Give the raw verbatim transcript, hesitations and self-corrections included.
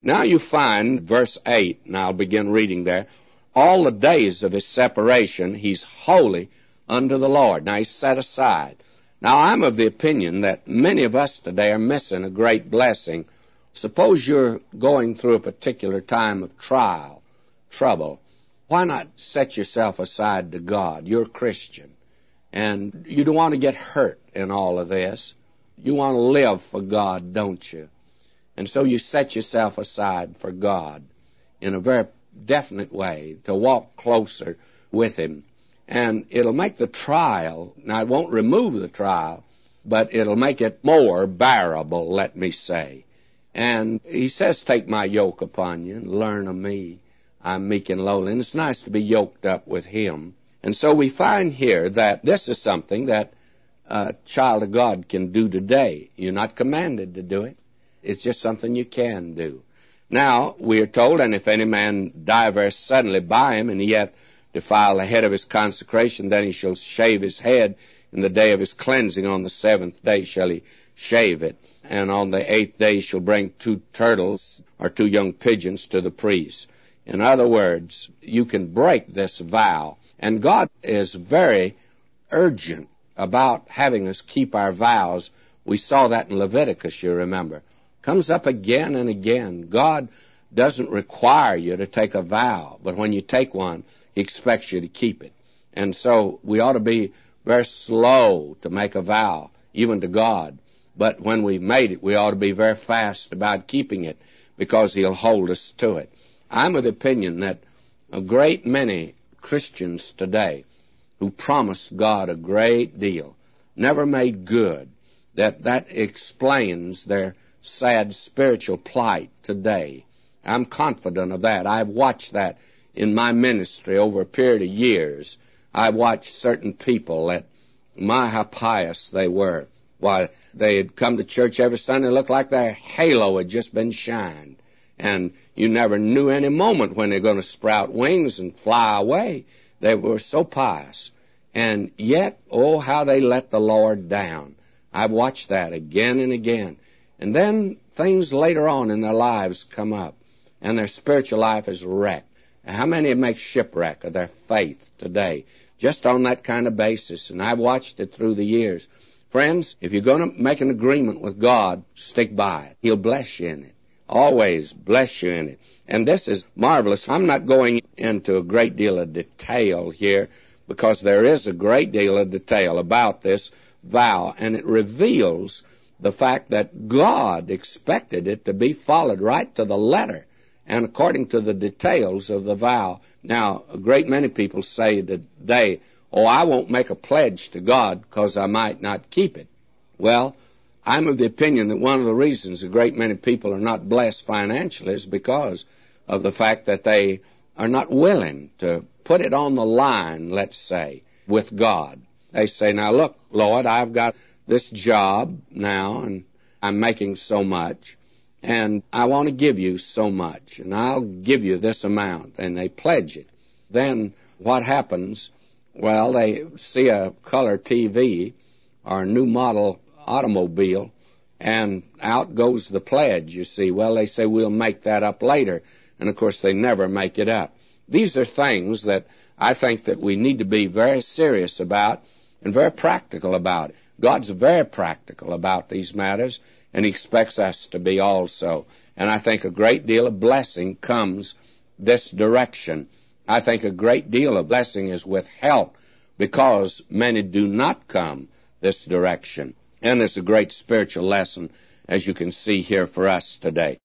Now you find verse eight, and I'll begin reading there. All the days of his separation, he's holy unto the Lord. Now he's set aside. Now I'm of the opinion that many of us today are missing a great blessing. Suppose you're going through a particular time of trial, trouble. Why not set yourself aside to God? You're a Christian, and you don't want to get hurt in all of this. You want to live for God, don't you? And so you set yourself aside for God in a very definite way to walk closer with Him. And it'll make the trial, now it won't remove the trial, but it'll make it more bearable, let me say. And He says, take my yoke upon you and learn of me. I'm meek and lowly. And it's nice to be yoked up with Him. And so we find here that this is something that a child of God can do today. You're not commanded to do it. It's just something you can do. Now, we are told, and if any man die very suddenly by him, and he hath defiled the head of his consecration, then he shall shave his head in the day of his cleansing. On the seventh day shall he shave it. And on the eighth day he shall bring two turtles or two young pigeons to the priest. In other words, you can break this vow. And God is very urgent about having us keep our vows. We saw that in Leviticus, you remember. Comes up again and again. God doesn't require you to take a vow, but when you take one, He expects you to keep it. And so we ought to be very slow to make a vow, even to God. But when we've made it, we ought to be very fast about keeping it, because He'll hold us to it. I'm of the opinion that a great many Christians today who promised God a great deal never made good, that that explains their sad spiritual plight today. I'm confident of that. I've watched that in my ministry over a period of years. I've watched certain people that, my, how pious they were. Why, they had come to church every Sunday, looked like their halo had just been shined. And you never knew any moment when they're going to sprout wings and fly away. They were so pious. And yet, oh, how they let the Lord down. I've watched that again and again. And then things later on in their lives come up, and their spiritual life is wrecked. And how many make shipwreck of their faith today, just on that kind of basis? And I've watched it through the years. Friends, if you're going to make an agreement with God, stick by it. He'll bless you in it. Always bless you in it. And this is marvelous. I'm not going into a great deal of detail here, because there is a great deal of detail about this vow, and it reveals the fact that God expected it to be followed right to the letter and according to the details of the vow. Now, a great many people say today, oh, I won't make a pledge to God because I might not keep it. Well, I'm of the opinion that one of the reasons a great many people are not blessed financially is because of the fact that they are not willing to put it on the line, let's say, with God. They say, now look, Lord, I've got this job now, and I'm making so much, and I want to give you so much, and I'll give you this amount, and they pledge it. Then what happens? Well, they see a color T V or a new model automobile, and out goes the pledge, you see. Well, they say, we'll make that up later, and of course they never make it up. These are things that I think that we need to be very serious about and very practical about. God's very practical about these matters, and He expects us to be also. And I think a great deal of blessing comes this direction. I think a great deal of blessing is withheld because many do not come this direction. And it's a great spiritual lesson, as you can see here for us today.